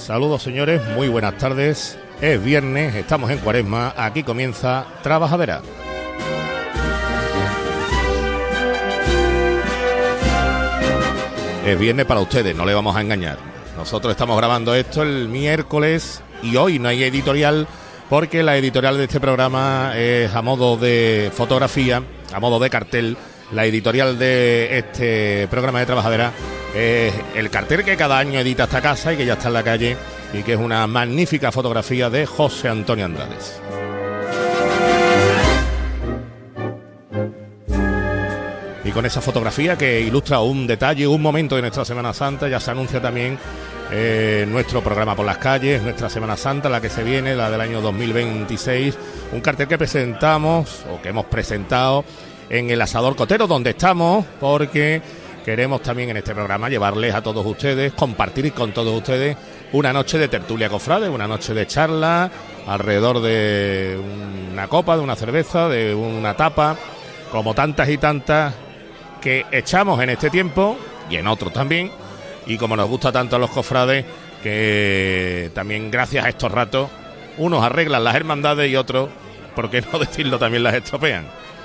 Saludos, señores, muy buenas tardes. Es viernes, estamos en Cuaresma, aquí comienza Trabajadera. Es viernes para ustedes, no le vamos a engañar. Nosotros estamos grabando esto el miércoles y hoy no hay editorial porque la editorial de este programa es a modo de fotografía, a modo de cartel. La editorial de este programa de Trabajadera es el cartel que cada año edita esta casa y que ya está en la calle y que es una magnífica fotografía de José Antonio Andrades. Y con esa fotografía que ilustra un detalle, un momento de nuestra Semana Santa, ya se anuncia también nuestro programa por las calles, nuestra Semana Santa, la que se viene, la del año 2026, un cartel que presentamos o que hemos presentado en el Asador Cotero, donde estamos, porque queremos también en este programa llevarles a todos ustedes, compartir con todos ustedes una noche de tertulia cofrade, una noche de charla alrededor de una copa, de una cerveza, de una tapa, como tantas y tantas que echamos en este tiempo y en otros también, y como nos gusta tanto a los cofrades, que también gracias a estos ratos unos arreglan las hermandades y otros, por qué no decirlo, también las estropean.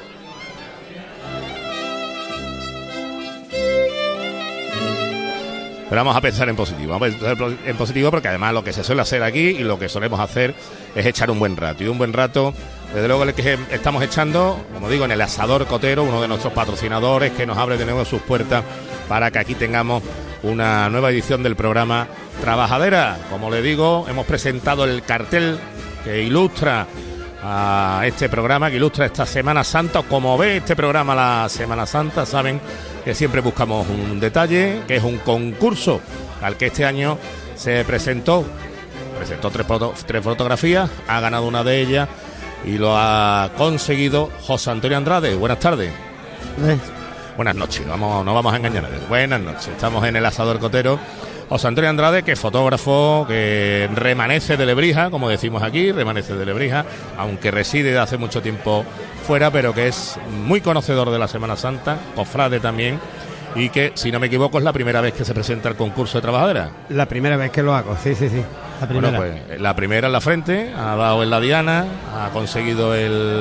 Pero vamos a pensar en positivo, porque además lo que se suele hacer aquí y lo que solemos hacer es echar un buen rato. Y un buen rato, desde luego, el que estamos echando, como digo, en el Asador Cotero, uno de nuestros patrocinadores que nos abre de nuevo sus puertas para que aquí tengamos una nueva edición del programa Trabajadera. Como le digo, hemos presentado el cartel que ilustra a este programa, que ilustra esta Semana Santa. Como ve este programa la Semana Santa, saben que siempre buscamos un detalle, que es un concurso al que este año se presentó tres fotografías, ha ganado una de ellas y lo ha conseguido José Antonio Andrade. Buenas tardes. Buenas noches, no vamos a engañar. Buenas noches, estamos en el Asador Cotero. José Antonio Andrade, que es fotógrafo, que remanece de Lebrija, como decimos aquí, remanece de Lebrija, aunque reside de hace mucho tiempo fuera, pero que es muy conocedor de la Semana Santa, cofrade también, y que, si no me equivoco, es la primera vez que se presenta el concurso de Trabajadera. La primera vez que lo hago, sí, la primera. Bueno, pues la primera en la frente, ha dado en la diana, ha conseguido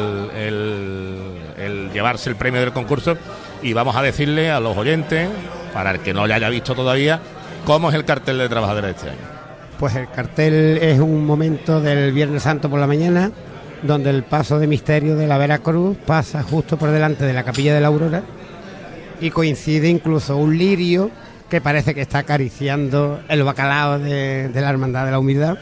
el llevarse el premio del concurso, y vamos a decirle a los oyentes, para el que no lo haya visto todavía, ¿cómo es el cartel de Trabajadera de este año? Pues el cartel es un momento del Viernes Santo por la mañana, donde el paso de misterio de la Veracruz pasa justo por delante de la Capilla de la Aurora y coincide incluso un lirio que parece que está acariciando el bacalao de la Hermandad de la Humildad.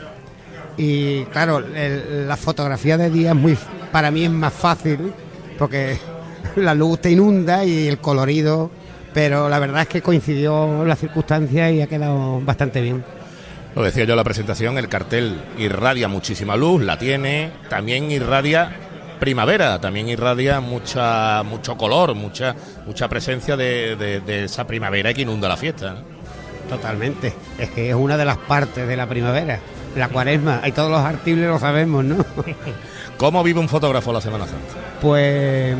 Y claro, la fotografía de día para mí es más fácil porque la luz te inunda y el colorido, pero la verdad es que coincidió la circunstancia y ha quedado bastante bien. Lo decía yo en la presentación, el cartel irradia muchísima luz, la tiene, también irradia primavera, también irradia mucho color, mucha presencia de esa primavera que inunda la fiesta, ¿no? Totalmente, es que es una de las partes de la primavera, la Cuaresma, y todos los artibles lo sabemos, ¿no? ¿Cómo vive un fotógrafo la Semana Santa? Pues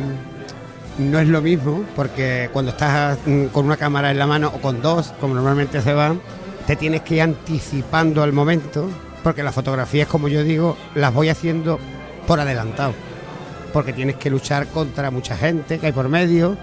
no es lo mismo, porque cuando estás con una cámara en la mano o con dos, como normalmente se va, te tienes que ir anticipando al momento, porque las fotografías, como yo digo, las voy haciendo por adelantado, porque tienes que luchar contra mucha gente que hay por medio.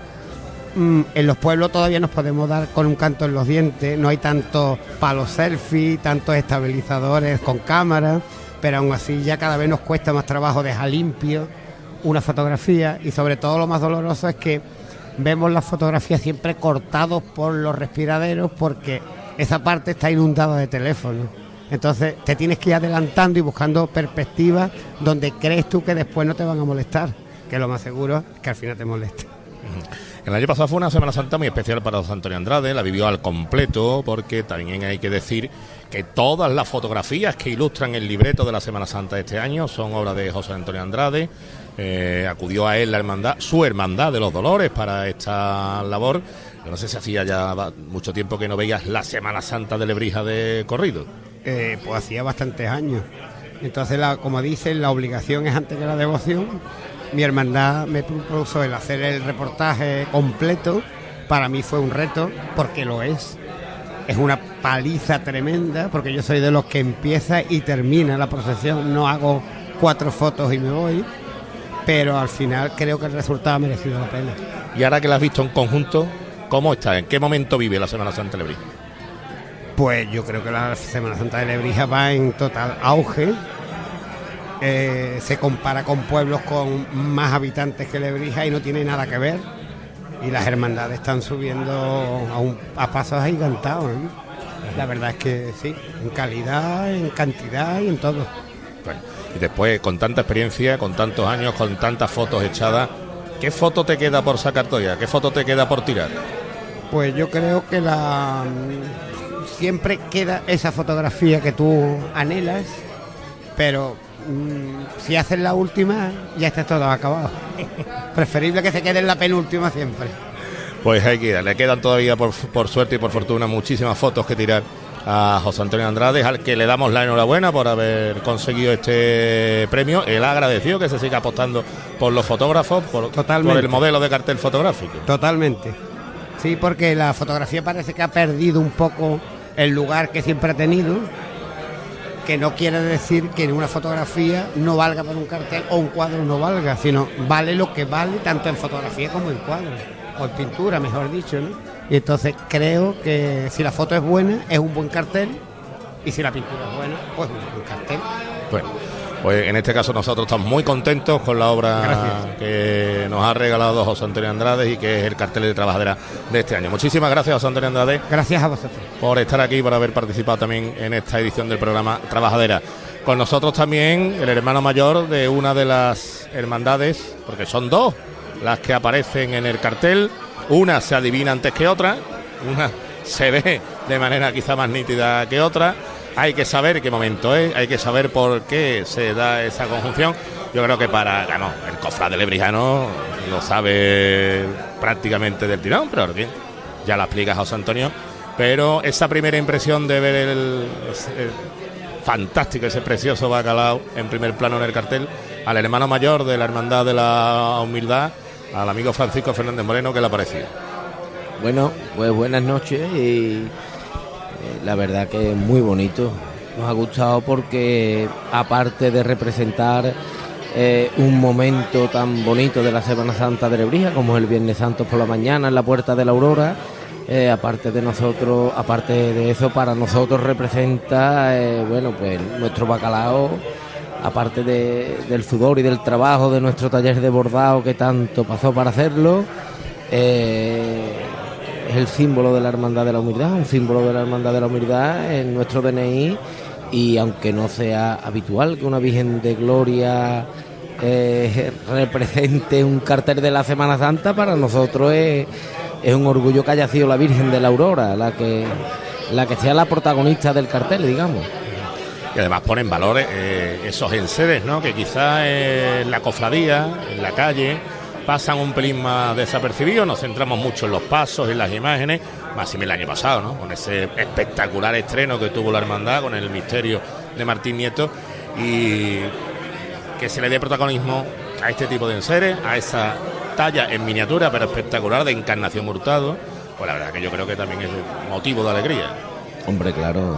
En los pueblos todavía nos podemos dar con un canto en los dientes, no hay tantos palos selfie, tantos estabilizadores con cámara, pero aún así ya cada vez nos cuesta más trabajo dejar limpio una fotografía, y sobre todo lo más doloroso es que vemos las fotografías siempre cortados por los respiraderos porque esa parte está inundada de teléfonos. Entonces te tienes que ir adelantando y buscando perspectivas donde crees tú que después no te van a molestar, que lo más seguro es que al final te moleste. El año pasado fue una Semana Santa muy especial para José Antonio Andrade, la vivió al completo, porque también hay que decir que todas las fotografías que ilustran el libreto de la Semana Santa de este año son obra de José Antonio Andrade. Acudió a él su hermandad de los Dolores para esta labor. Yo no sé si hacía ya mucho tiempo que no veías la Semana Santa de Lebrija de corrido. Pues hacía bastantes años. Entonces, como dicen, la obligación es antes que la devoción. Mi hermandad me propuso el hacer el reportaje completo. Para mí fue un reto, porque lo es. es una paliza tremenda, porque yo soy de los que empieza y termina la procesión, no hago 4 fotos y me voy, pero al final creo que el resultado ha merecido la pena. Y ahora que la has visto en conjunto, ¿cómo está? ¿En qué momento vive la Semana Santa de Lebrija? Pues yo creo que la Semana Santa de Lebrija va en total auge. Se compara con pueblos con más habitantes que Lebrija y no tiene nada que ver. Y las hermandades están subiendo a pasos agigantados, ¿no? La verdad es que sí, en calidad, en cantidad y en todo. Bueno, y después, con tanta experiencia, con tantos años, con tantas fotos echadas, ¿qué foto te queda por sacar todavía? ¿Qué foto te queda por tirar? Pues yo creo que siempre queda esa fotografía que tú anhelas, pero si haces la última, ya está todo acabado. Preferible que se quede en la penúltima siempre. Pues hay que ir, le quedan todavía por suerte y por fortuna muchísimas fotos que tirar a José Antonio Andrade, al que le damos la enhorabuena por haber conseguido este premio. Él ha agradecido que se siga apostando por los fotógrafos, por el modelo de cartel fotográfico. Totalmente. Sí, porque la fotografía parece que ha perdido un poco el lugar que siempre ha tenido, que no quiere decir que una fotografía no valga para un cartel o un cuadro no valga, sino vale lo que vale tanto en fotografía como en cuadro, o en pintura, mejor dicho, ¿no? Y entonces creo que si la foto es buena, es un buen cartel, y si la pintura es buena, pues un buen cartel. Bueno, pues en este caso nosotros estamos muy contentos con la obra que nos ha regalado José Antonio Andrade y que es el cartel de Trabajadera de este año. Muchísimas gracias, José Antonio Andrade. Gracias a vosotros por estar aquí, por haber participado también en esta edición del programa Trabajadera. Con nosotros también el hermano mayor de una de las hermandades, porque son 2 las que aparecen en el cartel. Una se adivina antes que otra, una se ve de manera quizá más nítida que otra. Hay que saber qué momento es, hay que saber por qué se da esa conjunción. Yo creo que el cofrade lebrijano lo sabe prácticamente del tirón, pero bien, ya la explica José Antonio. Pero esa primera impresión de ver el fantástico, ese precioso bacalao en primer plano en el cartel, al hermano mayor de la Hermandad de la Humildad, al amigo Francisco Fernández Moreno, ¿qué le ha parecido? Bueno, pues buenas noches y la verdad que es muy bonito. Nos ha gustado porque aparte de representar un momento tan bonito de la Semana Santa de Lebrija como es el Viernes Santo por la mañana en la Puerta de la Aurora, aparte de eso, para nosotros representa pues nuestro bacalao, aparte del sudor y del trabajo de nuestro taller de bordado que tanto pasó para hacerlo. Es el símbolo de la Hermandad de la Humildad, un símbolo de la Hermandad de la Humildad en nuestro DNI, y aunque no sea habitual que una Virgen de Gloria represente un cartel de la Semana Santa, para nosotros es un orgullo que haya sido la Virgen de la Aurora la que sea la protagonista del cartel, digamos. Y además pone en valor esos enseres, ¿no?, que quizás en la cofradía, en la calle, pasan un pelín más desapercibidos. Nos centramos mucho en los pasos, en las imágenes, más el año pasado, ¿no?, con ese espectacular estreno que tuvo la hermandad con el misterio de Martín Nieto, y que se le dé protagonismo a este tipo de enseres, a esa talla en miniatura pero espectacular de Encarnación Hurtado, pues la verdad que yo creo que también es motivo de alegría. Hombre, claro,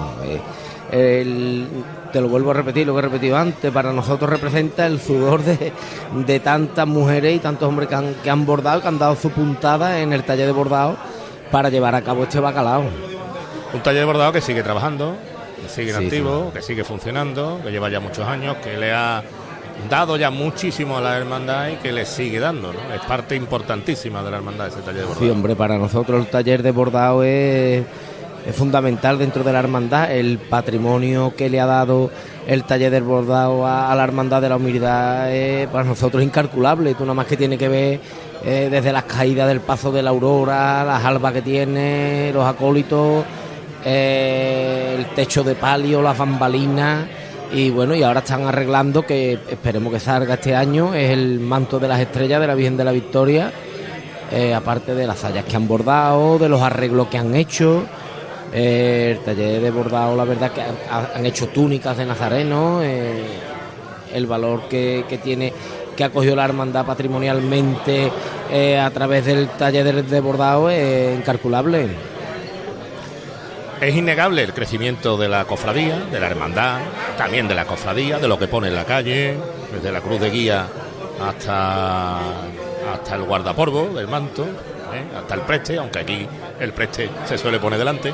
te lo vuelvo a repetir, lo que he repetido antes, para nosotros representa el sudor de tantas mujeres y tantos hombres que han bordado, que han dado su puntada en el taller de bordado para llevar a cabo este bacalao. Un taller de bordado que sigue trabajando, que sigue en activo, que sigue funcionando, que lleva ya muchos años, que le ha dado ya muchísimo a la hermandad y que le sigue dando, ¿no? Es parte importantísima de la hermandad ese taller de bordado. Sí, hombre, para nosotros el taller de bordado es fundamental dentro de la hermandad. El patrimonio que le ha dado el taller del bordado a la Hermandad de la Humildad es para nosotros incalculable. Tú nada más que tiene que ver desde las caídas del paso de la Aurora, las albas que tiene, los acólitos, el techo de palio, las bambalinas, y bueno, y ahora están arreglando, que esperemos que salga este año, es el manto de las estrellas de la Virgen de la Victoria, aparte de las sayas que han bordado, de los arreglos que han hecho. El taller de bordado, la verdad que han hecho túnicas de nazareno, el valor que tiene, que acogió la hermandad patrimonialmente a través del taller de bordado es incalculable. Es innegable el crecimiento de la cofradía, de la hermandad, también de la cofradía, de lo que pone en la calle, desde la cruz de guía hasta el guardapolvo del manto, hasta el preste, aunque aquí el preste se suele poner delante.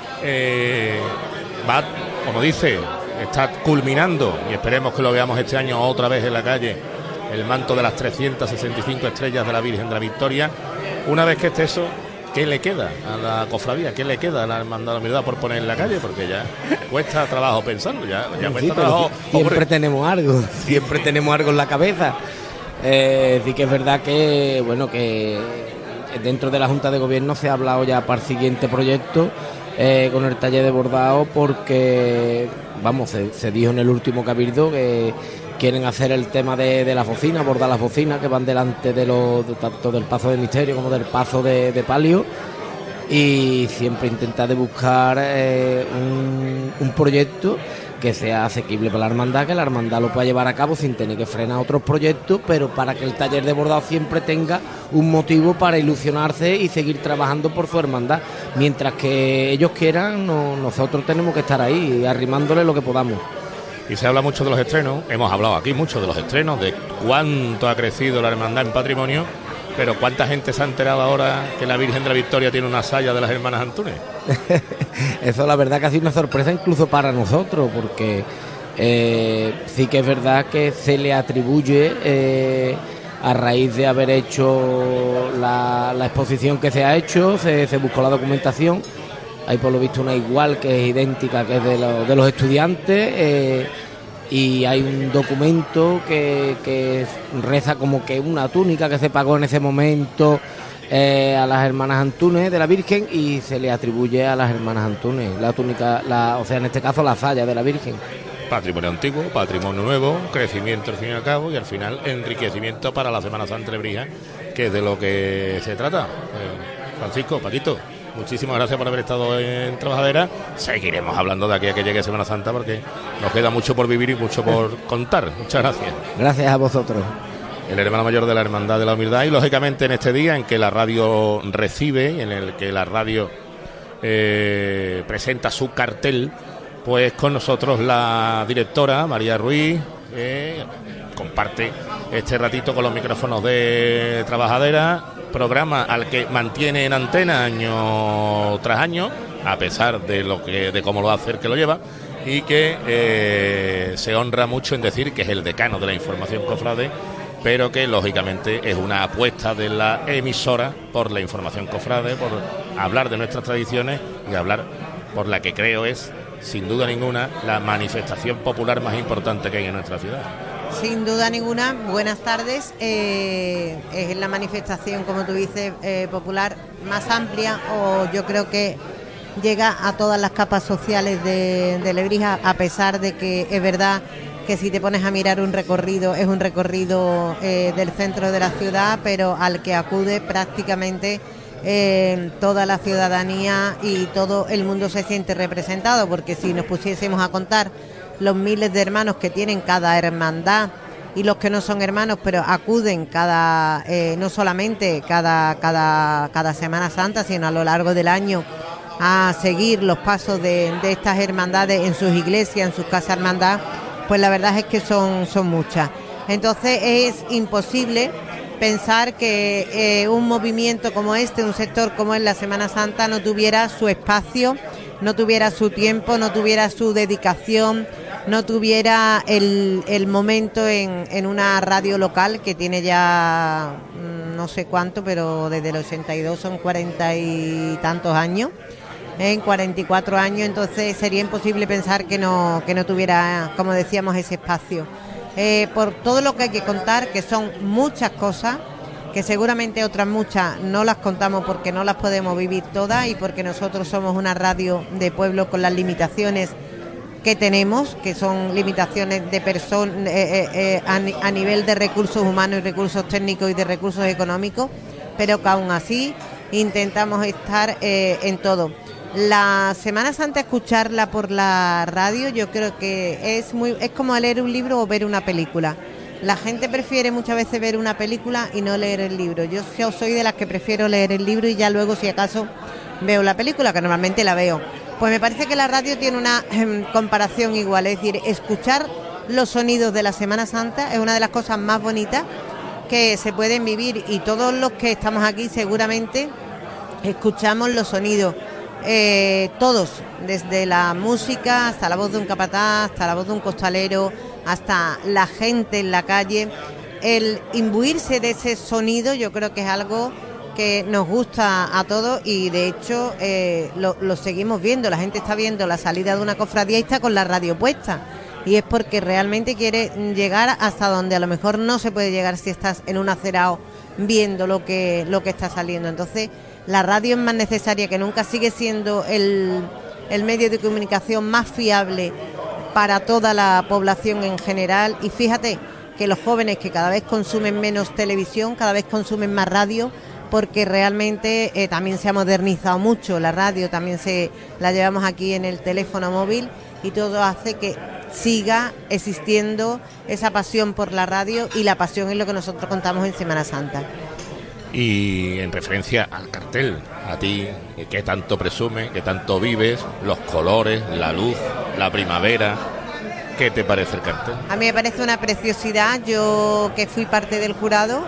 Va, como dice, está culminando, y esperemos que lo veamos este año otra vez en la calle, el manto de las 365 estrellas de la Virgen de la Victoria. Una vez que esté eso, ¿qué le queda a la cofradía? ¿Qué le queda a la Hermandad de la Humildad por poner en la calle? Porque ya cuesta trabajo pensarlo, ya cuesta trabajo. Siempre tenemos algo en la cabeza. Sí que es verdad que, bueno, que dentro de la Junta de Gobierno se ha hablado ya para el siguiente proyecto con el taller de bordado, porque, vamos, se dijo en el último cabildo que quieren hacer el tema de las bocinas, bordar las bocinas que van delante tanto del paso de misterio como del paso de palio, y siempre intentar de buscar un proyecto que sea asequible para la hermandad, que la hermandad lo pueda llevar a cabo sin tener que frenar otros proyectos, pero para que el taller de bordado siempre tenga un motivo para ilusionarse y seguir trabajando por su hermandad. Mientras que ellos quieran, nosotros tenemos que estar ahí, arrimándole lo que podamos. Y se habla mucho de los estrenos, hemos hablado aquí mucho de los estrenos, de cuánto ha crecido la hermandad en patrimonio, pero ¿cuánta gente se ha enterado ahora que la Virgen de la Victoria tiene una saya de las hermanas Antúnez? Eso la verdad que ha sido una sorpresa incluso para nosotros, porque sí que es verdad que se le atribuye, a raíz de haber hecho la exposición que se ha hecho, se buscó la documentación. Hay por lo visto una igual que es idéntica, que es de los estudiantes, y hay un documento que reza como que una túnica que se pagó en ese momento a las hermanas Antúnez de la Virgen, y se le atribuye a las hermanas Antúnez la túnica, o sea, en este caso la saya de la Virgen. Patrimonio antiguo, patrimonio nuevo, crecimiento al fin y al cabo, y al final enriquecimiento para la Semana Santa de Lebrija, que es de lo que se trata. Francisco, Paquito, muchísimas gracias por haber estado en Trabajadera. Seguiremos hablando de aquí a que llegue Semana Santa, porque nos queda mucho por vivir y mucho por contar. Muchas gracias. Gracias a vosotros. El hermano mayor de la Hermandad de la Humildad, y lógicamente en este día en que la radio recibe, en el que la radio presenta su cartel, pues con nosotros la directora María Ruiz comparte este ratito con los micrófonos de Trabajadera, programa al que mantiene en antena año tras año, a pesar de cómo lo hace el que lo lleva, y que se honra mucho en decir que es el decano de la información cofrade, pero que lógicamente es una apuesta de la emisora por la información cofrade, por hablar de nuestras tradiciones y hablar por la que creo es, sin duda ninguna, la manifestación popular más importante que hay en nuestra ciudad. Sin duda ninguna, buenas tardes. Es la manifestación, como tú dices, popular más amplia, o yo creo que llega a todas las capas sociales de Lebrija, a pesar de que es verdad que si te pones a mirar un recorrido, es un recorrido del centro de la ciudad, pero al que acude prácticamente toda la ciudadanía y todo el mundo se siente representado, porque si nos pusiésemos a contar los miles de hermanos que tienen cada hermandad y los que no son hermanos, pero acuden no solamente cada Semana Santa, sino a lo largo del año a seguir los pasos de estas hermandades en sus iglesias, en sus casas hermandad, pues la verdad es que son muchas. Entonces es imposible pensar que un movimiento como este, un sector como es la Semana Santa, no tuviera su espacio, no tuviera su tiempo, no tuviera su dedicación, no tuviera el momento en una radio local que tiene ya no sé cuánto, pero desde el 82 son 40 y tantos años, en 44 años, entonces sería imposible pensar que no tuviera, como decíamos, ese espacio. Por todo lo que hay que contar, que son muchas cosas, que seguramente otras muchas no las contamos porque no las podemos vivir todas y porque nosotros somos una radio de pueblo con las limitaciones que tenemos, que son limitaciones de personas a nivel de recursos humanos y recursos técnicos y de recursos económicos, pero que aún así intentamos estar en todo. La Semana Santa, escucharla por la radio, yo creo que es como leer un libro o ver una película. La gente prefiere muchas veces ver una película y no leer el libro. Yo soy de las que prefiero leer el libro y ya luego, si acaso, veo la película, que normalmente la veo. Pues me parece que la radio tiene una comparación igual, es decir, escuchar los sonidos de la Semana Santa es una de las cosas más bonitas que se pueden vivir, y todos los que estamos aquí seguramente escuchamos los sonidos, todos, desde la música hasta la voz de un capataz, hasta la voz de un costalero, hasta la gente en la calle. El imbuirse de ese sonido yo creo que es algo que nos gusta a todos, y de hecho lo seguimos viendo. La gente está viendo la salida de una cofradía y está con la radio puesta, y es porque realmente quiere llegar hasta donde a lo mejor no se puede llegar si estás en un acerado viendo lo que está saliendo. Entonces la radio es más necesaria que nunca, sigue siendo el medio de comunicación más fiable para toda la población en general. Y fíjate que los jóvenes, que cada vez consumen menos televisión, cada vez consumen más radio, porque realmente también se ha modernizado mucho la radio, también la llevamos aquí en el teléfono móvil, y todo hace que siga existiendo esa pasión por la radio, y la pasión es lo que nosotros contamos en Semana Santa. Y en referencia al cartel, a ti, ¿qué tanto presumes, qué tanto vives, los colores, la luz, la primavera? ¿Qué te parece el cartel? A mí me parece una preciosidad. Yo, que fui parte del jurado,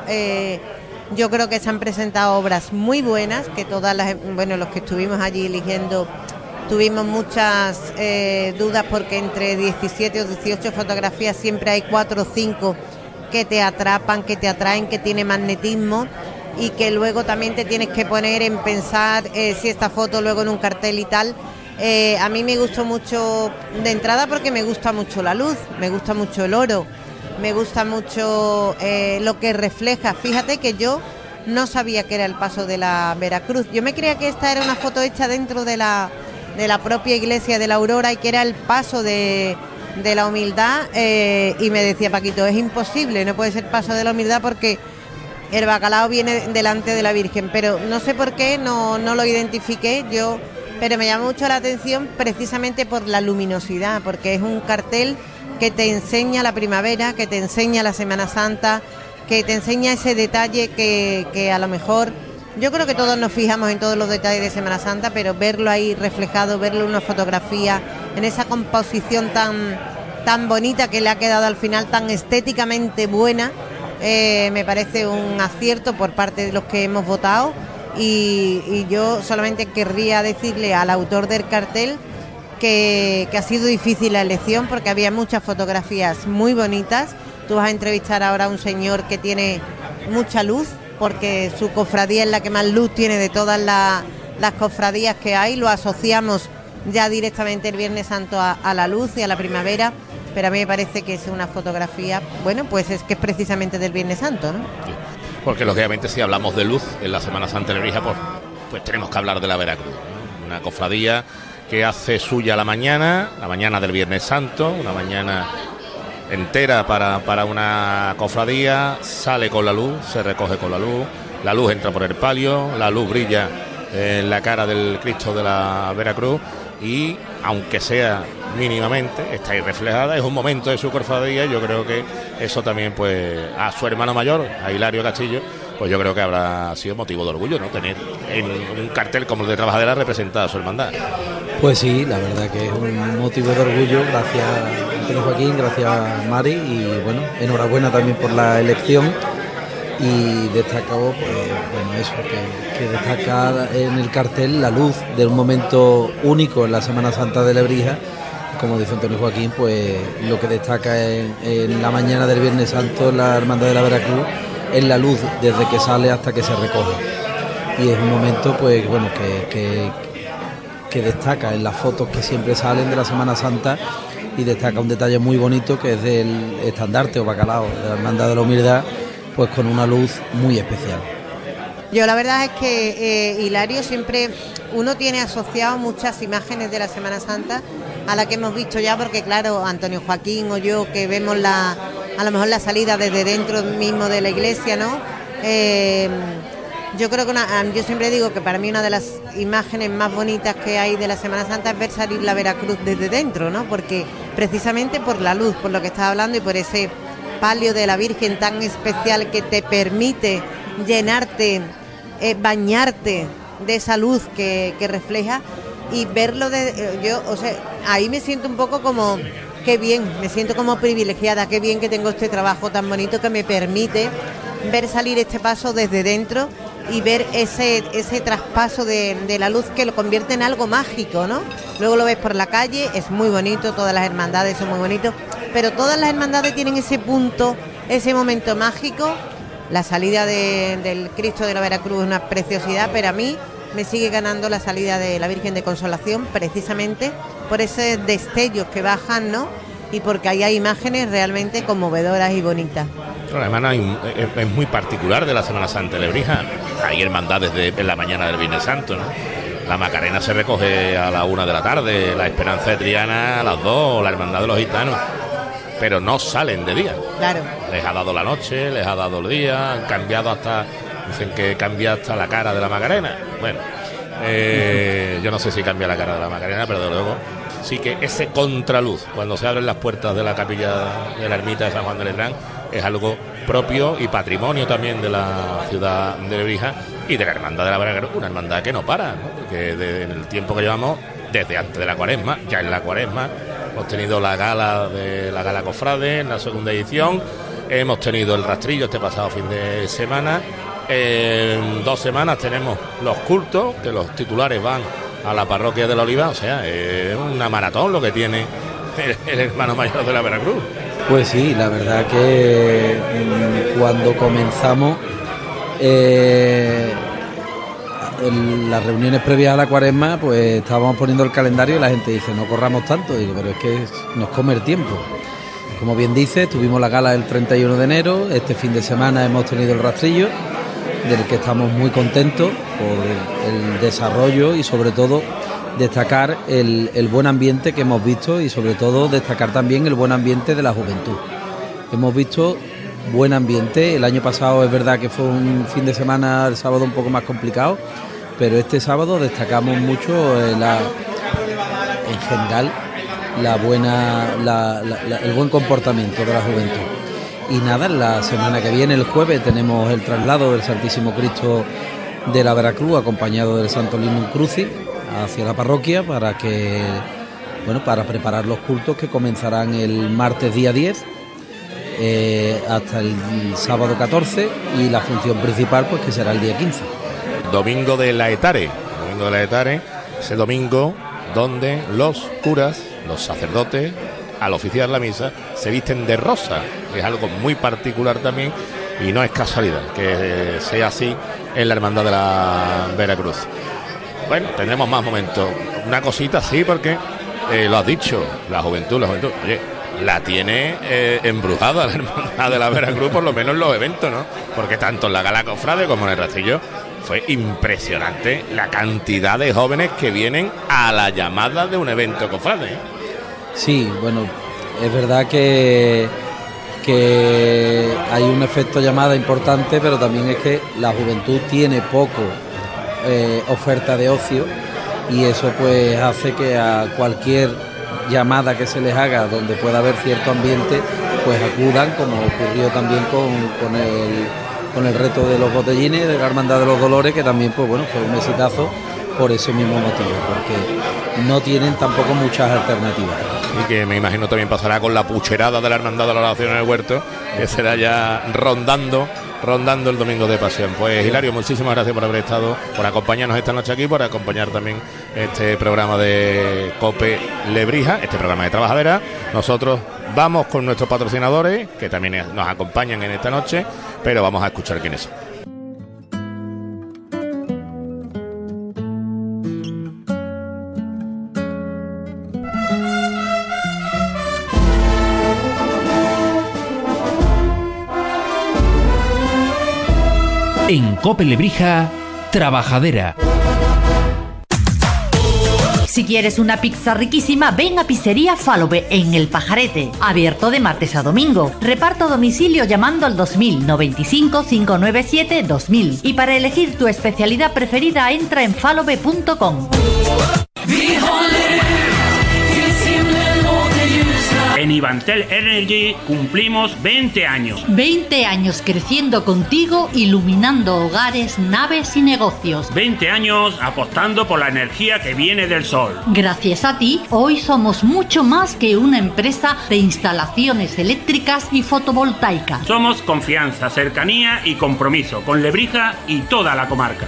yo creo que se han presentado obras muy buenas, que los que estuvimos allí eligiendo tuvimos muchas dudas, porque entre 17 o 18 fotografías siempre hay 4 o 5 que te atrapan, que te atraen, que tiene magnetismo, y que luego también te tienes que poner en pensar si esta foto luego en un cartel y tal. A mí me gustó mucho de entrada porque me gusta mucho la luz, me gusta mucho el oro, me gusta mucho lo que refleja. Fíjate que yo no sabía que era el paso de la Veracruz. Yo me creía que esta era una foto hecha dentro de la propia iglesia de la Aurora, y que era el paso de la humildad, y me decía Paquito, es imposible, no puede ser paso de la humildad porque el bacalao viene delante de la Virgen, pero no sé por qué no lo identifiqué yo, pero me llama mucho la atención precisamente por la luminosidad, porque es un cartel que te enseña la primavera, que te enseña la Semana Santa, que te enseña ese detalle que a lo mejor, yo creo que todos nos fijamos en todos los detalles de Semana Santa, pero verlo ahí reflejado, verlo en una fotografía, en esa composición tan bonita que le ha quedado al final, tan estéticamente buena, me parece un acierto por parte de los que hemos votado. Y yo solamente querría decirle al autor del cartel que ha sido difícil la elección, porque había muchas fotografías muy bonitas. Tú vas a entrevistar ahora a un señor que tiene mucha luz, porque su cofradía es la que más luz tiene de todas las cofradías que hay. Lo asociamos ya directamente el Viernes Santo a la luz y a la primavera, pero a mí me parece que es una fotografía, bueno, pues es que es precisamente del Viernes Santo, ¿no? Sí. Porque lógicamente si hablamos de luz en la Semana Santa de Lebrija, pues tenemos que hablar de la Veracruz, ¿no? Una cofradía que hace suya la mañana del Viernes Santo, una mañana entera para una cofradía, sale con la luz, se recoge con la luz entra por el palio, la luz brilla en la cara del Cristo de la Veracruz, y aunque sea mínimamente, está ahí reflejada, es un momento de su cofradía. Yo creo que eso también, pues, a su hermano mayor, a Hilario Castillo, pues yo creo que habrá sido motivo de orgullo, ¿no? Tener en un cartel como el de Trabajadera representada a su hermandad. Pues sí, la verdad que es un motivo de orgullo. Gracias Antonio Joaquín, gracias Mari, y bueno, enhorabuena también por la elección. Y destacado, pues bueno, eso, que destaca en el cartel la luz de un momento único en la Semana Santa de Lebrija. Como dice Antonio Joaquín, pues lo que destaca en la mañana del Viernes Santo la Hermandad de la Veracruz es la luz desde que sale hasta que se recoge. Y es un momento, pues bueno, que destaca en las fotos que siempre salen de la Semana Santa, y destaca un detalle muy bonito que es del estandarte o bacalao de la Hermandad de la Humildad, pues con una luz muy especial. Yo la verdad es que Hilario, siempre uno tiene asociado muchas imágenes de la Semana Santa a la que hemos visto ya, porque claro, Antonio Joaquín o yo, que vemos a lo mejor la salida desde dentro mismo de la iglesia, ¿no? Yo creo que yo siempre digo que para mí una de las imágenes más bonitas que hay de la Semana Santa es ver salir la Veracruz desde dentro, ¿no? Porque precisamente por la luz, por lo que estás hablando, y por ese palio de la Virgen tan especial que te permite llenarte, bañarte de esa luz que refleja. y verlo ahí me siento un poco como qué bien, me siento como privilegiada, qué bien que tengo este trabajo tan bonito que me permite ver salir este paso desde dentro y ver ese traspaso de la luz que lo convierte en algo mágico, ¿no? Luego lo ves por la calle, es muy bonito, todas las hermandades son muy bonitos, pero todas las hermandades tienen ese punto, ese momento mágico. La salida del Cristo de la Veracruz es una preciosidad, pero a mí me sigue ganando la salida de la Virgen de Consolación, precisamente por esos destellos que bajan, ¿no? Y porque ahí hay imágenes realmente conmovedoras y bonitas. Además es muy particular de la Semana Santa de Lebrija. Hay hermandades en la mañana del Viernes Santo, ¿no? La Macarena se recoge a la 1 de la tarde, la Esperanza de Triana a las 2, la Hermandad de los Gitanos, pero no salen de día. Claro. Les ha dado la noche, les ha dado el día, han cambiado hasta, dicen que cambia hasta la cara de la Macarena. Bueno, yo no sé si cambia la cara de la Macarena, pero desde luego sí que ese contraluz cuando se abren las puertas de la capilla de la ermita de San Juan de Letrán es algo propio y patrimonio también de la ciudad de Lebrija y de la Hermandad de la Veracruz, una hermandad que no para, ¿no? Porque en el tiempo que llevamos, desde antes de la Cuaresma, ya en la Cuaresma, hemos tenido la gala cofrade en la segunda edición, hemos tenido el rastrillo este pasado fin de semana, en 2 semanas tenemos los cultos, que los titulares van a la parroquia de la Oliva, o sea, es una maratón lo que tiene el hermano mayor de la Veracruz. Pues sí, la verdad que cuando comenzamos en las reuniones previas a la Cuaresma, pues estábamos poniendo el calendario y la gente dice, no corramos tanto. Digo, pero es que nos come el tiempo. Como bien dice, tuvimos la gala el 31 de enero, este fin de semana hemos tenido el rastrillo, del que estamos muy contentos por el desarrollo y sobre todo destacar el buen ambiente que hemos visto y sobre todo destacar también el buen ambiente de la juventud. Hemos visto buen ambiente, el año pasado es verdad que fue un fin de semana, el sábado un poco más complicado, pero este sábado destacamos mucho en general el buen comportamiento de la juventud. Y nada, la semana que viene, el jueves, tenemos el traslado del Santísimo Cristo de la Veracruz, acompañado del Santo Lignum Crucis, hacia la parroquia para preparar los cultos que comenzarán el martes día 10 hasta el sábado 14 y la función principal pues que será el día 15. Domingo de la Etare, ese domingo donde los curas, los sacerdotes, al oficiar la misa, se visten de rosa, que es algo muy particular también y no es casualidad que sea así en la Hermandad de la Veracruz. Bueno, tendremos más momentos. Una cosita sí, porque lo has dicho, la juventud, oye, la tiene embrujada la Hermandad de la Veracruz, por lo menos en los eventos, ¿no? Porque tanto en la gala cofrade como en el rastrillo fue impresionante la cantidad de jóvenes que vienen a la llamada de un evento cofrade, ¿eh? Sí, bueno, es verdad que hay un efecto llamada importante, pero también es que la juventud tiene poco oferta de ocio y eso pues hace que a cualquier llamada que se les haga donde pueda haber cierto ambiente pues acudan, como ocurrió también con el reto de los botellines de la Hermandad de los Dolores, que también pues bueno fue un exitazo por ese mismo motivo, porque no tienen tampoco muchas alternativas. Y que me imagino también pasará con la pucherada de la Hermandad de la Oración en el Huerto, que será ya rondando el domingo de pasión. Pues Hilario, muchísimas gracias por haber estado, por acompañarnos esta noche aquí, por acompañar también este programa de COPE Lebrija, este programa de Trabajadera. Nosotros vamos con nuestros patrocinadores, que también nos acompañan en esta noche, pero vamos a escuchar quiénes son. En COPE Lebrija, Trabajadera. Si quieres una pizza riquísima, ven a Pizzería Falope en El Pajarete. Abierto de martes a domingo. Reparto a domicilio llamando al 2000 95 597 2000. Y para elegir tu especialidad preferida, entra en falope.com. En En Ivantel Energy cumplimos 20 años. 20 años creciendo contigo, iluminando hogares, naves y negocios. 20 años apostando por la energía que viene del sol. Gracias a ti, hoy somos mucho más que una empresa de instalaciones eléctricas y fotovoltaicas. Somos confianza, cercanía y compromiso con Lebrija y toda la comarca.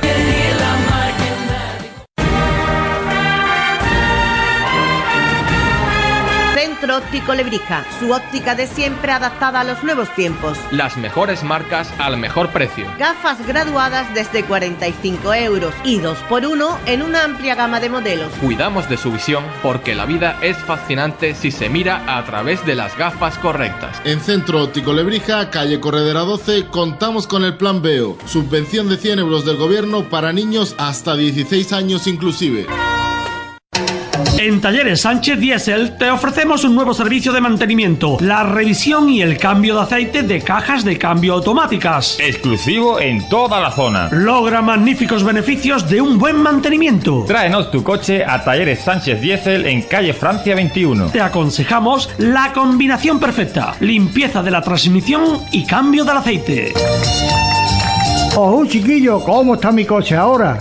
Centro Óptico Lebrija, su óptica de siempre adaptada a los nuevos tiempos. Las mejores marcas al mejor precio. Gafas graduadas desde 45 euros y 2x1 en una amplia gama de modelos. Cuidamos de su visión porque la vida es fascinante si se mira a través de las gafas correctas. En Centro Óptico Lebrija, calle Corredera 12, contamos con el Plan Veo, subvención de 100 euros del gobierno para niños hasta 16 años inclusive. En Talleres Sánchez Diesel te ofrecemos un nuevo servicio de mantenimiento, la revisión y el cambio de aceite de cajas de cambio automáticas. Exclusivo en toda la zona. Logra magníficos beneficios de un buen mantenimiento. Tráenos tu coche a Talleres Sánchez Diesel en calle Francia 21. Te aconsejamos la combinación perfecta: limpieza de la transmisión y cambio del aceite. ¡Oh, chiquillo! ¿Cómo está mi coche ahora?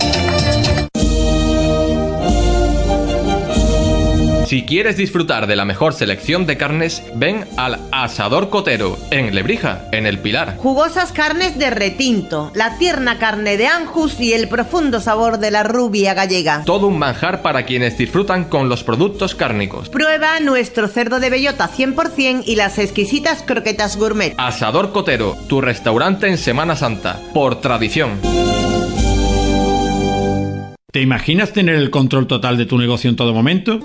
Si quieres disfrutar de la mejor selección de carnes, ven al Asador Cotero, en Lebrija, en El Pilar. Jugosas carnes de retinto, la tierna carne de Anjus y el profundo sabor de la rubia gallega. Todo un manjar para quienes disfrutan con los productos cárnicos. Prueba nuestro cerdo de bellota 100% y las exquisitas croquetas gourmet. Asador Cotero, tu restaurante en Semana Santa, por tradición. ¿Te imaginas tener el control total de tu negocio en todo momento?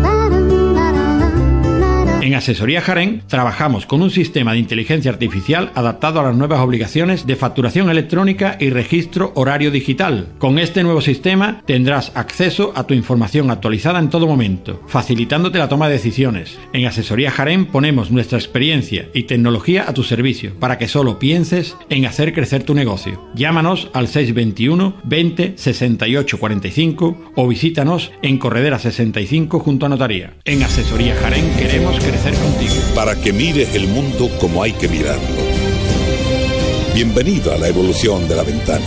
En Asesoría Jaén trabajamos con un sistema de inteligencia artificial adaptado a las nuevas obligaciones de facturación electrónica y registro horario digital. Con este nuevo sistema tendrás acceso a tu información actualizada en todo momento, facilitándote la toma de decisiones. En Asesoría Jaén ponemos nuestra experiencia y tecnología a tu servicio para que solo pienses en hacer crecer tu negocio. Llámanos al 621 20 68 45 o visítanos en Corredera 65 junto a Notaría. En Asesoría Jaén queremos crecer contigo. Para que mires el mundo como hay que mirarlo. Bienvenido a la evolución de La Ventana.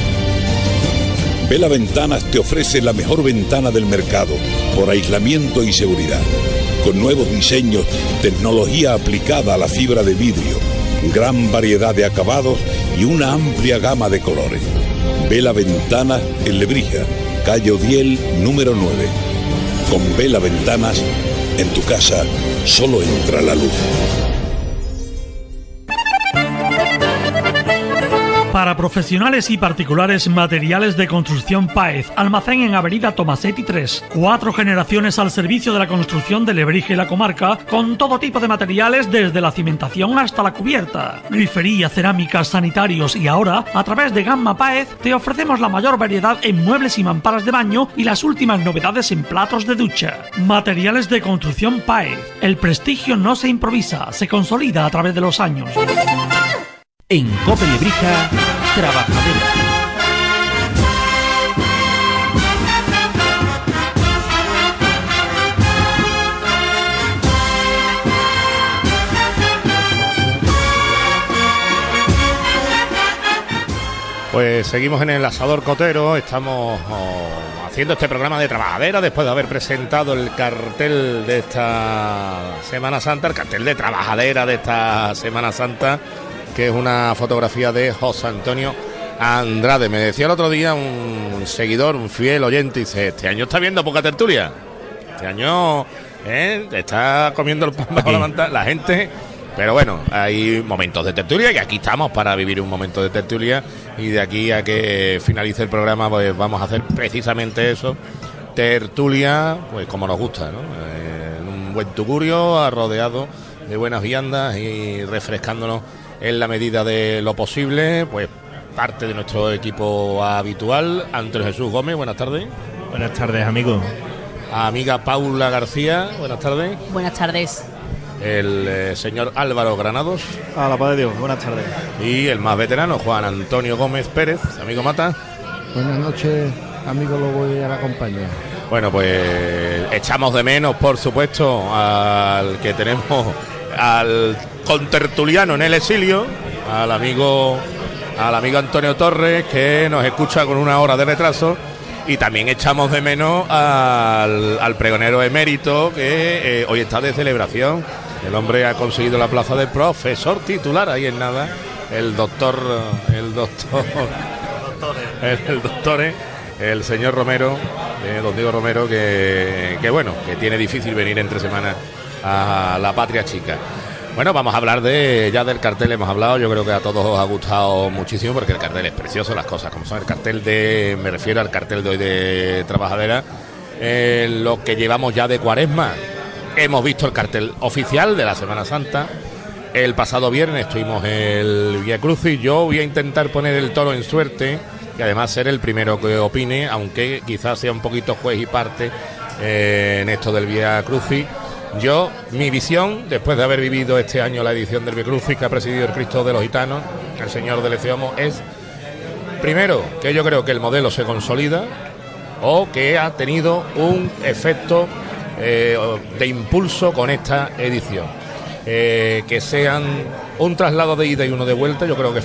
Vela Ventanas te ofrece la mejor ventana del mercado por aislamiento y seguridad, con nuevos diseños, tecnología aplicada a la fibra de vidrio, gran variedad de acabados y una amplia gama de colores. Vela Ventanas en Lebrija, calle Odiel, número 9. Con Vela Ventanas, en tu casa solo entra la luz. Para profesionales y particulares, materiales de construcción Páez. Almacén en Avenida Tomasetti 3. 4 generaciones al servicio de la construcción de Lebrija y la comarca, con todo tipo de materiales desde la cimentación hasta la cubierta. Grifería, cerámicas, sanitarios y ahora, a través de Gamma Páez, te ofrecemos la mayor variedad en muebles y mamparas de baño y las últimas novedades en platos de ducha. Materiales de construcción Páez. El prestigio no se improvisa, se consolida a través de los años. En Cope Lebrija, Trabajadera. Pues seguimos en el Asador Cotero, estamos haciendo este programa de Trabajadera después de haber presentado el cartel de esta Semana Santa, el cartel de Trabajadera de esta Semana Santa, que es una fotografía de José Antonio Andrade. Me decía el otro día un seguidor, un fiel oyente, dice: este año está viendo poca tertulia, este año está comiendo el pan bajo la manta la gente. Pero bueno, hay momentos de tertulia y aquí estamos para vivir un momento de tertulia, y de aquí a que finalice el programa pues vamos a hacer precisamente eso, tertulia, pues como nos gusta, ¿no? Un buen tugurio, rodeado de buenas viandas y refrescándonos en la medida de lo posible, pues parte de nuestro equipo habitual. Antonio Jesús Gómez, buenas tardes. Buenas tardes, amigo. Amiga Paula García, buenas tardes. Buenas tardes. El señor Álvaro Granados. A la paz de Dios, buenas tardes. Y el más veterano, Juan Antonio Gómez Pérez, amigo Mata. Buenas noches, amigo Lobo y a la compañía. Bueno, pues Echamos de menos, por supuesto, al que tenemos, al contertuliano en el exilio, al amigo Antonio Torres, que nos escucha con 1 hora de retraso. Y también echamos de menos al pregonero emérito, que hoy está de celebración. El hombre ha conseguido la plaza de profesor titular, ahí en nada. El doctor, el señor Romero, don Diego Romero, que bueno, que tiene difícil venir entre semanas a la Patria Chica. Bueno, vamos a hablar ya del cartel, hemos hablado, yo creo que a todos os ha gustado muchísimo, porque el cartel es precioso, las cosas como son. El cartel me refiero al cartel de hoy de Trabajadera, lo que llevamos ya de Cuaresma. Hemos visto el cartel oficial de la Semana Santa. El pasado viernes tuvimos el Vía Crucis. Yo voy a intentar poner el toro en suerte y además ser el primero que opine, aunque quizás sea un poquito juez y parte en esto del Vía Crucis. Mi visión, después de haber vivido este año la edición del Vía Crucis que ha presidido el Cristo de los Gitanos, el Señor del Eceomo, es, primero, que yo creo que el modelo se consolida o que ha tenido un efecto de impulso con esta edición. Que sean un traslado de ida y uno de vuelta, yo creo que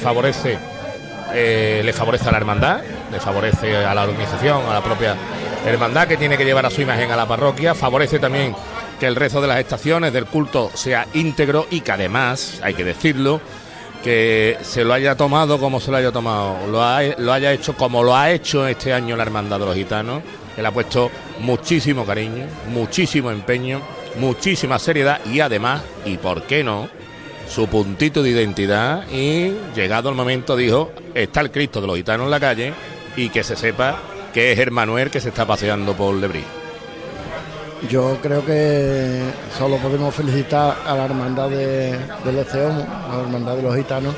le favorece a la hermandad, le favorece a la organización, a la propia hermandad, que tiene que llevar a su imagen a la parroquia, favorece también que el rezo de las estaciones del culto sea íntegro y que además, hay que decirlo, que se lo haya tomado como se lo haya tomado, lo haya hecho como lo ha hecho este año la Hermandad de los Gitanos, que le ha puesto muchísimo cariño, muchísimo empeño, muchísima seriedad y además, y por qué no, su puntito de identidad, y llegado el momento dijo, está el Cristo de los Gitanos en la calle y que se sepa que es Hermanuel que se está paseando por Lebrija. Yo creo que solo podemos felicitar a la hermandad del Eceomo, a la hermandad de los Gitanos,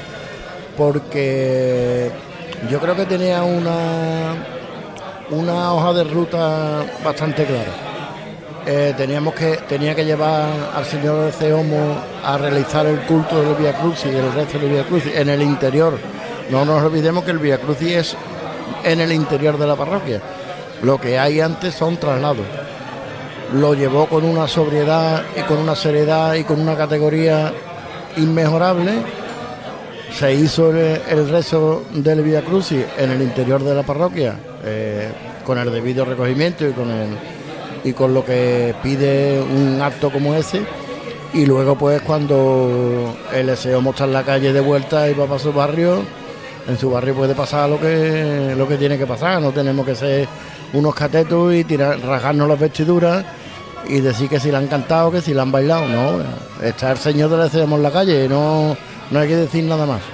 porque yo creo que tenía una hoja de ruta bastante clara. Tenía que llevar al señor del Eceomo a realizar el culto del Vía Crucis y el resto del Vía Crucis en el interior. No nos olvidemos que el Vía Crucis es en el interior de la parroquia. Lo que hay antes son traslados. Lo llevó con una sobriedad y con una seriedad y con una categoría inmejorable. Se hizo el rezo del Vía Crucis en el interior de la parroquia, con el debido recogimiento y con lo que pide un acto como ese. Y luego, pues, cuando el Eceomo está en la calle de vuelta y va para su barrio, en su barrio puede pasar lo que tiene que pasar. No tenemos que ser unos catetos y rasgarnos las vestiduras y decir que si la han cantado, que si la han bailado. No, está el señor del Eceomo en la calle, no hay que decir nada más.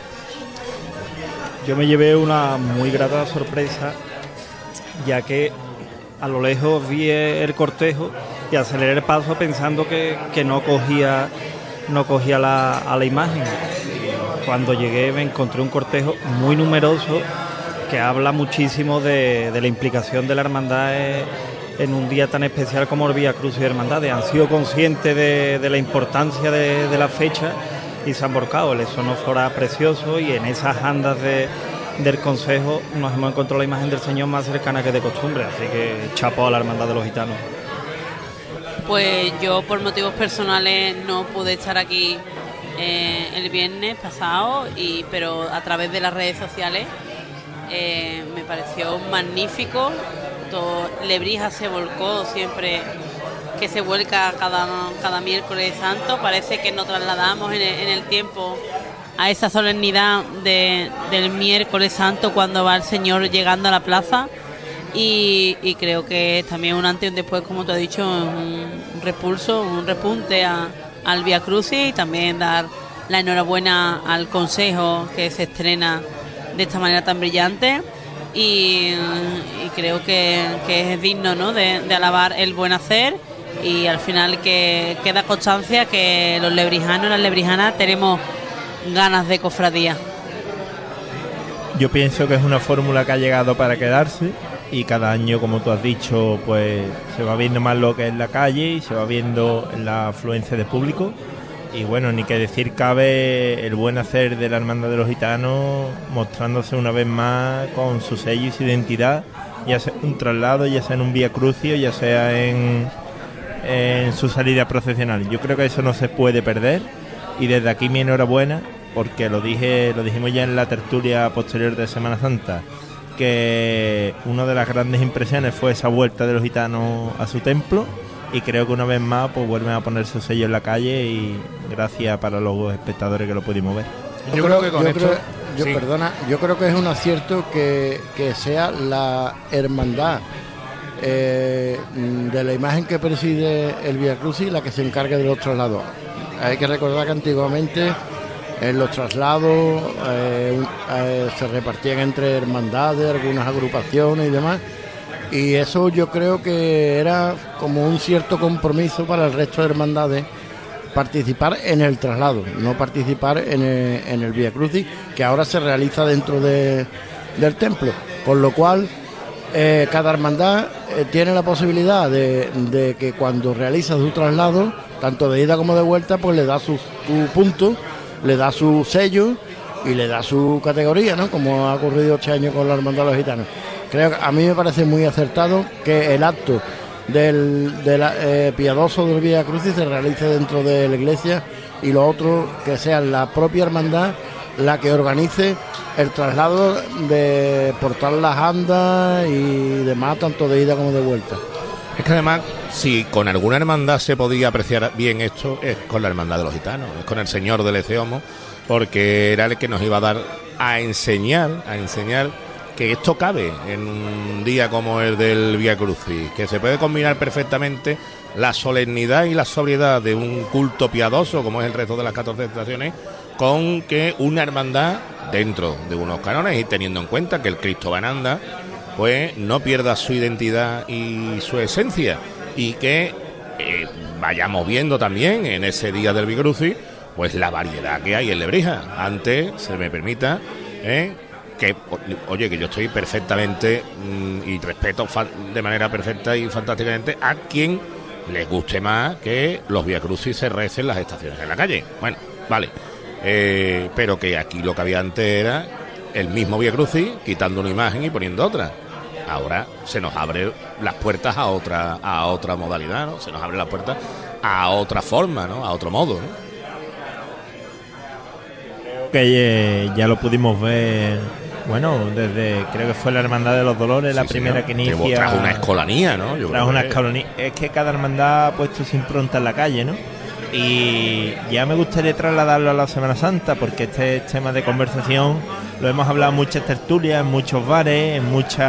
Yo me llevé una muy grata sorpresa, ya que a lo lejos vi el cortejo y aceleré el paso pensando que no cogía a la imagen. Cuando llegué me encontré un cortejo muy numeroso que habla muchísimo de la implicación de la hermandad en un día tan especial como el Vía Crucis de Hermandades. Han sido conscientes de la importancia de la fecha y se han volcado. El sonófora precioso, y en esas andas del Consejo nos hemos encontrado la imagen del Señor más cercana que de costumbre, así que chapo a la Hermandad de los Gitanos. Pues yo, por motivos personales, no pude estar aquí el viernes pasado, pero a través de las redes sociales me pareció magnífico. Lebrija se volcó siempre, que se vuelca cada miércoles santo. Parece que nos trasladamos en el tiempo a esa solemnidad del miércoles santo, cuando va el Señor llegando a la plaza, y creo que también un antes y un después, como te he dicho, un repunte al Vía Crucis, y también dar la enhorabuena al Consejo, que se estrena de esta manera tan brillante, y creo que es digno, ¿no?, de alabar el buen hacer, y al final que queda constancia que los lebrijanos y las lebrijanas tenemos ganas de cofradía. Yo pienso que es una fórmula que ha llegado para quedarse, y cada año, como tú has dicho, pues se va viendo más lo que es la calle y se va viendo la afluencia de público. Y bueno, ni que decir cabe el buen hacer de la Hermandad de los Gitanos, mostrándose una vez más con su sello y su identidad, ya sea un traslado, ya sea en un vía crucio, ya sea en su salida procesional. Yo creo que eso no se puede perder, y desde aquí mi enhorabuena, porque lo dijimos ya en la tertulia posterior de Semana Santa, que una de las grandes impresiones fue esa vuelta de los gitanos a su templo, y creo que una vez más pues vuelven a poner su sello en la calle, y gracias para los espectadores que lo pudimos ver. Yo creo que es un acierto que sea la hermandad de la imagen que preside el Vía Crucis la que se encargue de los traslados. Hay que recordar que antiguamente en los traslados se repartían entre hermandades, algunas agrupaciones y demás, y eso yo creo que era como un cierto compromiso para el resto de hermandades participar en el traslado, no participar en el Vía Crucis, que ahora se realiza dentro del templo, con lo cual cada hermandad tiene la posibilidad de que cuando realiza su traslado, tanto de ida como de vuelta, pues le da su punto, le da su sello y le da su categoría, ¿no? Como ha ocurrido este año con la Hermandad de los Gitanos. Creo que a mí me parece muy acertado que el acto del piadoso del Vía Crucis se realice dentro de la iglesia, y lo otro que sea la propia hermandad la que organice el traslado de portar las andas y demás, tanto de ida como de vuelta. Es que además, si con alguna hermandad se podía apreciar bien esto, es con la Hermandad de los Gitanos, es con el Señor del Eceomo, porque era el que nos iba a dar a enseñar que esto cabe en un día como el del Vía Crucis, que se puede combinar perfectamente la solemnidad y la sobriedad de un culto piadoso como es el resto de las 14 estaciones, con que una hermandad dentro de unos cánones, y teniendo en cuenta que el Cristo va en anda, pues no pierda su identidad y su esencia, y que vayamos viendo también en ese día del Vía Crucis pues la variedad que hay en Lebrija. Antes, se me permita, que yo estoy perfectamente y respeto de manera perfecta y fantásticamente a quien les guste más que los Vía Crucis se recen las estaciones en la calle. Bueno, vale, pero que aquí lo que había antes era el mismo Vía Crucis quitando una imagen y poniendo otra. Ahora se nos abre las puertas a otra modalidad, ¿no? Se nos abre las puertas a otra forma, ¿no? A otro modo, ¿no? Que ya lo pudimos ver, bueno, desde, creo que fue la Hermandad de los Dolores, la primera que inicia. Trajo una escolanía, ¿no? Escolanía. Es que cada hermandad ha puesto su impronta en la calle, ¿no? Y ya me gustaría trasladarlo a la Semana Santa, porque este tema de conversación lo hemos hablado en muchas tertulias, en muchos bares,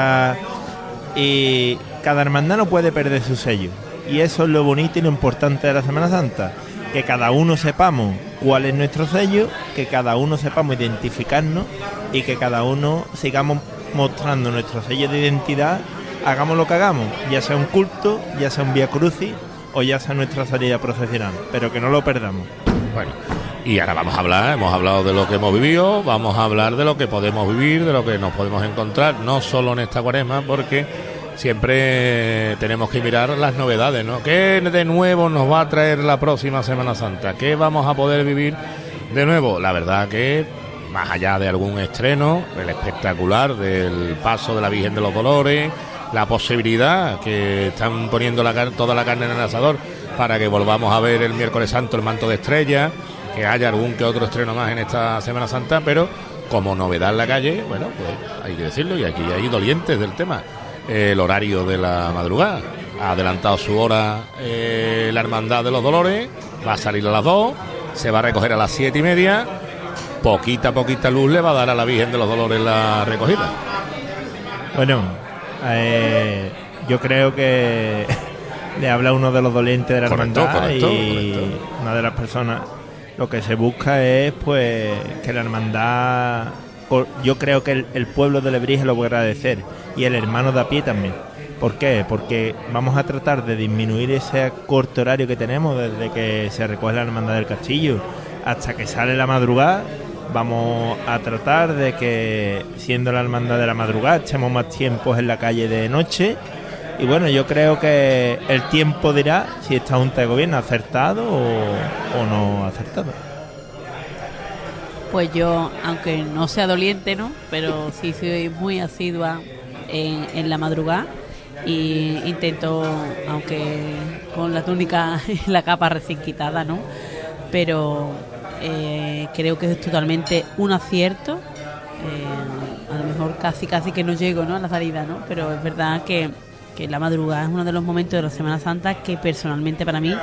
y cada hermandad no puede perder su sello, y eso es lo bonito y lo importante de la Semana Santa, que cada uno sepamos cuál es nuestro sello, que cada uno sepamos identificarnos, y que cada uno sigamos mostrando nuestro sello de identidad, hagamos lo que hagamos, ya sea un culto, ya sea un Vía Crucis o ya sea nuestra salida procesional, pero que no lo perdamos. Bueno, y ahora vamos a hablar, hemos hablado de lo que hemos vivido, vamos a hablar de lo que podemos vivir, de lo que nos podemos encontrar, no solo en esta Cuaresma, porque siempre tenemos que mirar las novedades, ¿no? ¿Qué de nuevo nos va a traer la próxima Semana Santa? ¿Qué vamos a poder vivir de nuevo? La verdad que, más allá de algún estreno, el espectacular del paso de la Virgen de los Dolores, la posibilidad que están poniendo toda la carne en el asador para que volvamos a ver el miércoles santo el manto de estrella, que haya algún que otro estreno más en esta Semana Santa, pero como novedad en la calle, bueno, pues hay que decirlo, y aquí hay dolientes del tema. El horario de la madrugada, ha adelantado su hora la Hermandad de los Dolores, va a salir a las 2, se va a recoger a las 7:30, poquita luz le va a dar a la Virgen de los Dolores la recogida. Bueno, yo creo que le habla uno de los dolientes de la hermandad, correcto. Una de las personas, lo que se busca es pues que la hermandad, yo creo que el pueblo de Lebrija lo puede agradecer, y el hermano de a pie también. ¿Por qué? Porque vamos a tratar de disminuir ese corto horario que tenemos desde que se recoge la Hermandad del Castillo hasta que sale la madrugada. Vamos a tratar de que, siendo la Hermandad de la madrugada, echemos más tiempos en la calle de noche. Y bueno, yo creo que el tiempo dirá si esta Junta de Gobierno ha acertado o no ha acertado. Pues yo, aunque no sea doliente, ¿no?, pero sí soy muy asidua en la madrugada y intento, aunque con la túnica y la capa recién quitada, ¿no? Pero creo que es totalmente un acierto. A lo mejor casi que no llego, ¿no?, a la salida, ¿no? Pero es verdad que la madrugada es uno de los momentos de la Semana Santa que personalmente para mí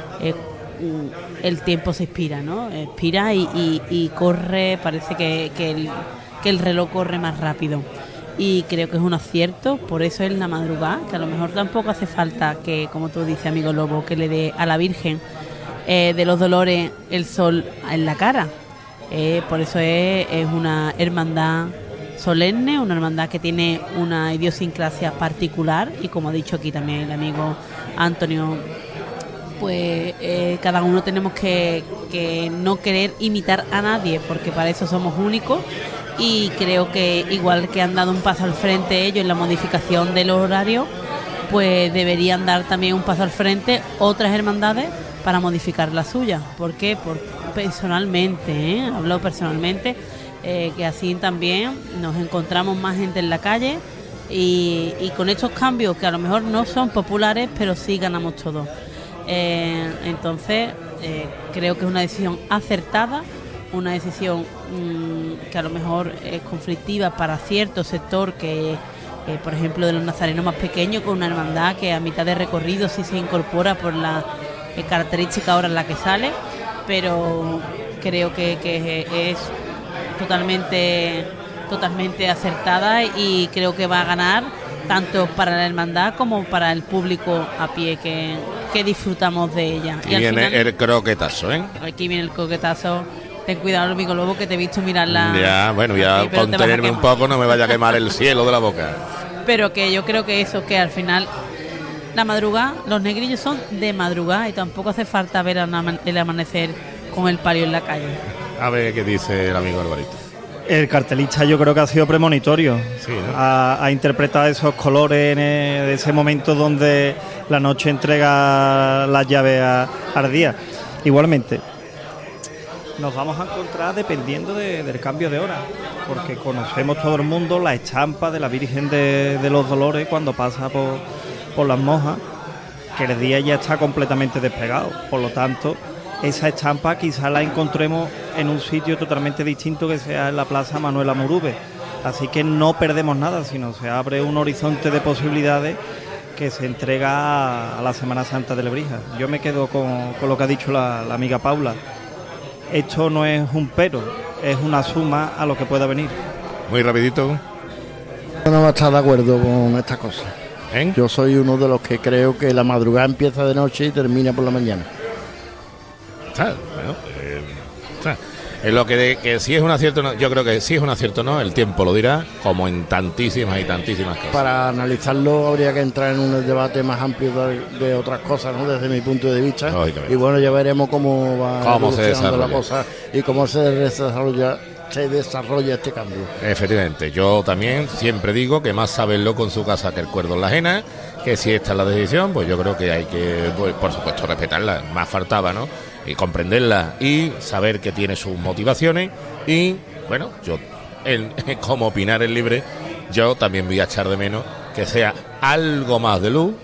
el tiempo se expira, ¿no? Expira y corre, parece que el reloj corre más rápido. Y creo que es un acierto, por eso es la madrugada, que a lo mejor tampoco hace falta que, como tú dices, amigo Lobo, que le dé a la Virgen de los Dolores el sol en la cara. Por eso es una hermandad solemne, una hermandad que tiene una idiosincrasia particular y, como ha dicho aquí también el amigo Antonio, pues cada uno tenemos que no querer imitar a nadie, porque para eso somos únicos, y creo que igual que han dado un paso al frente ellos en la modificación del horario, pues deberían dar también un paso al frente otras hermandades para modificar la suya. ¿Por qué? Personalmente, hablo personalmente, que así también nos encontramos más gente en la calle y con estos cambios que a lo mejor no son populares, pero sí ganamos todos. Entonces creo que es una decisión acertada, una decisión que a lo mejor es conflictiva para cierto sector que por ejemplo de los nazarenos más pequeños, con una hermandad que a mitad de recorrido sí se incorpora por la característica ahora en la que sale, pero creo que es totalmente acertada y creo que va a ganar tanto para la hermandad como para el público a pie que disfrutamos de ella. Y viene final, el croquetazo, ¿eh? Aquí viene el croquetazo. Ten cuidado, amigo Lobo, que te he visto mirarla. Ya, bueno, ya contenerme un poco, no me vaya a quemar el cielo de la boca. Pero que yo creo que eso, que al final la madrugada, los negrillos son de madrugada y tampoco hace falta ver el amanecer con el palio en la calle. A ver qué dice el amigo Alvarito. El cartelista yo creo que ha sido premonitorio. Sí, ¿no? Ha interpretado esos colores de ese momento donde la noche entrega las llaves al día. Igualmente, nos vamos a encontrar dependiendo del cambio de hora, porque conocemos todo el mundo la estampa de la Virgen de los Dolores cuando pasa por las Monjas, que el día ya está completamente despegado. Por lo tanto, esa estampa quizás la encontremos en un sitio totalmente distinto, que sea en la Plaza Manuel Amurube. Así que no perdemos nada, sino se abre un horizonte de posibilidades que se entrega a la Semana Santa de Lebrija. Yo me quedo con lo que ha dicho la amiga Paula. Esto no es un pero, es una suma a lo que pueda venir. Muy rapidito. Yo no voy a estar de acuerdo con estas cosas. Yo soy uno de los que creo que la madrugada empieza de noche y termina por la mañana. Bueno, es lo que si es un acierto, no, yo creo que si es un acierto no, el tiempo lo dirá, como en tantísimas y tantísimas cosas. Para analizarlo habría que entrar en un debate más amplio de otras cosas, ¿no?, desde mi punto de vista. Y bueno, ya veremos cómo va evolucionando la cosa y cómo se desarrolla este cambio. Efectivamente, yo también siempre digo que más sabe el loco en su casa que el cuerdo en la ajena, que si esta es la decisión, pues yo creo que hay que, pues, por supuesto, respetarla, más faltaba, ¿no?, y comprenderla y saber que tiene sus motivaciones. Y bueno, yo como opinar es libre, yo también voy a echar de menos que sea algo más de luz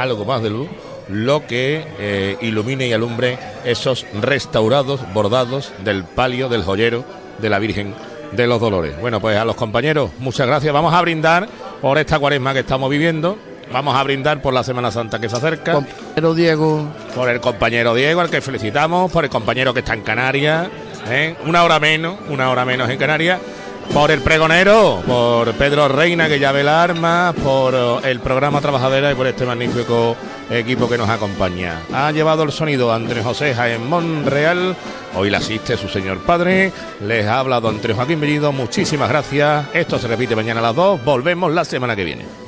lo que ilumine y alumbre esos restaurados bordados del palio del joyero de la Virgen de los Dolores. Bueno, pues a los compañeros, muchas gracias. Vamos a brindar por esta cuaresma que estamos viviendo. Vamos a brindar por la Semana Santa que se acerca. Compañero Diego. Por el compañero Diego, al que felicitamos. Por el compañero que está en Canarias. Una hora menos en Canarias. Por el pregonero, por Pedro Reina, que llave la arma. Por el programa Trabajadera y por este magnífico equipo que nos acompaña. Ha llevado el sonido Andrés José Jaén Monreal. Hoy le asiste su señor padre. Les ha hablado Andrés Joaquín Bellido. Muchísimas gracias. Esto se repite mañana a las 2. Volvemos la semana que viene.